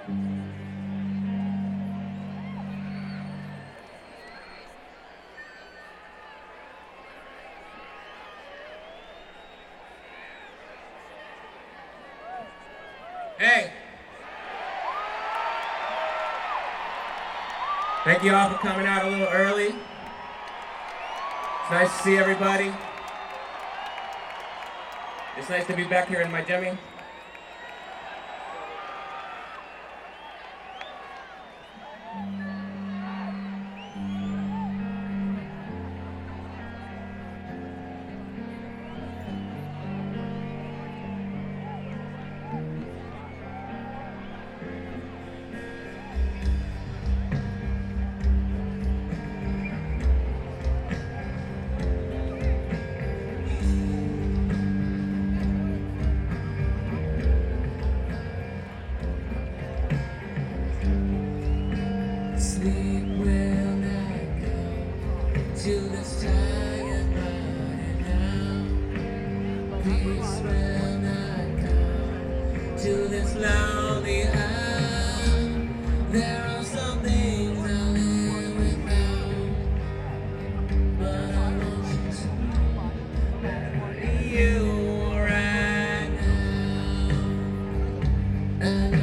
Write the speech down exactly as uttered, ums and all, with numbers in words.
Hey. Thank you all for coming out a little early. It's nice to see everybody. It's nice to be back here in my Jimmy. Sleep when I go to this tired body now. Peace when I come to this lonely house. There are some things I live without, but I want you to you right now. And